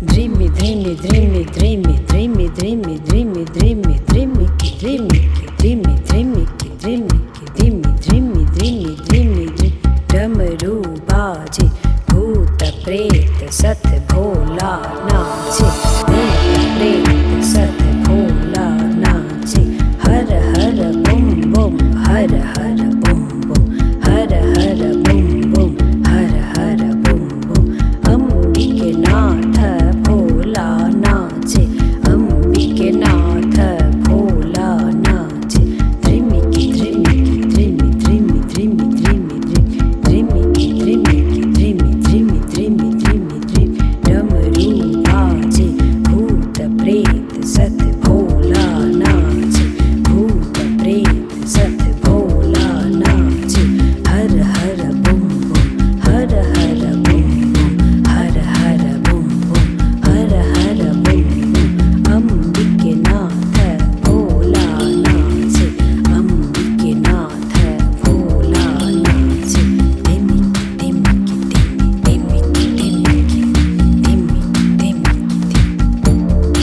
Dreamy, dreamy, dreamy, dreamy, dreamy, dreamy, dreamy, dreamy, dreamy, dreamy, dreamy, dreamy, dreamy, dreamy, dreamy, dreamy, dreamy, डमरू बाजे भूत प्रेत सत भोला नाचे, भूत प्रेत सत भोला नाचे, हर हर बुम बुम, हर हर बुम बुम, हर हर बुम बुम, हर हर बुम बुम, अंबिके नाथ भोला नाचे, अंबिके नाथ भोला नाचे, ध्रिमिकी ध्रिमिकी ध्रिमि ध्रिमि ध्रिमि ध्रिमि ध्रिमिकी ध्रिमिकी ध्रिमि ध्रिमि ध्रिमि ध्रिमि ध्रिमि, डमरू बाजे भूत प्रेत सत भोला नाचे, भूत प्रेत सत भोला नाचे, हर हर बुम बुम, हर हर बुम बुम, हर हर बुम बुम, हर हर बुम बुम, अंबिके नाथ भोला नाचे, अंबिके नाथ भोला नाचे, धिमिकी धिमिकी धिमिकी धिमिकी धिमिकी धिमिकी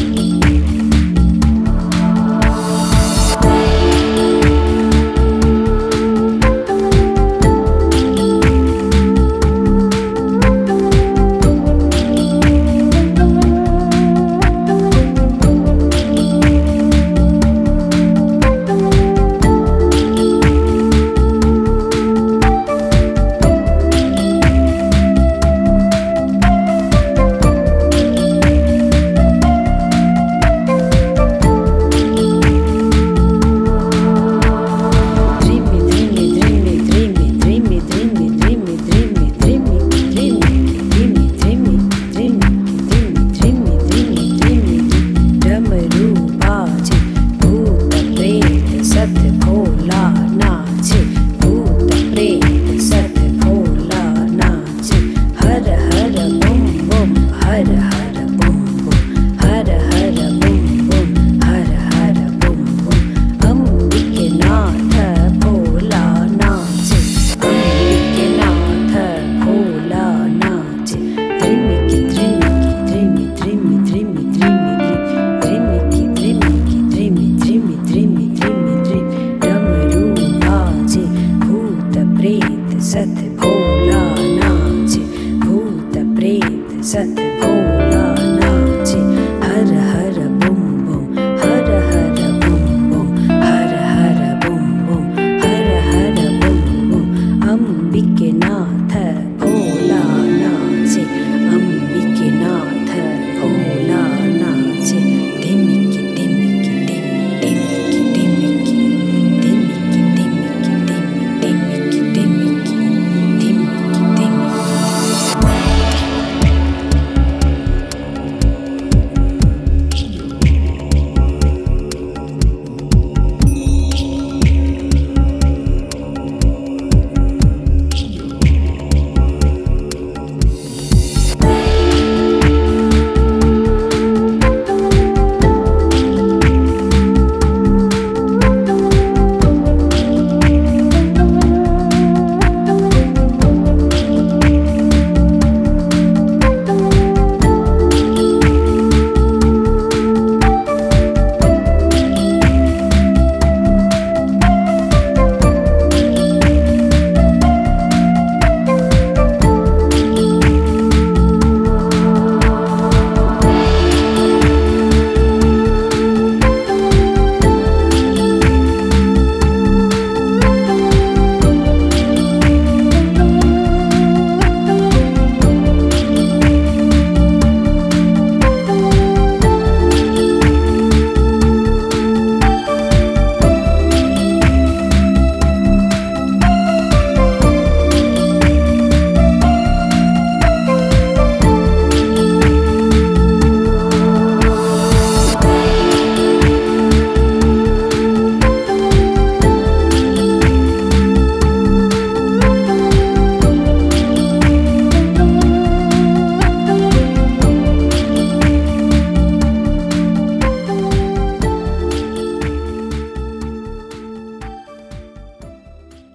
डमरू बाजे भूत प्रेत सत भोला नाचे, भूत प्रेत सत भोला नाचे, हर हर बुम बुम, हर हर बुम बुम, हर हर बुम बुम, हर हर बुम बुम, अंबिके नाथ भोला नाचे, अंबिके नाथ भोला नाचे, ध्रिमिकी ध्रिमिकी ध्रिमि ध्रिमि ध्रिमि ध्रिमि ध्रिमिकी ध्रिमिकी ध्रिमि ध्रिमि ध्रिमि ध्रिमि ध्रिमि, डमरू बाजे भूत प्रेत सत भोला नाचे, भूत प्रेत सत भोला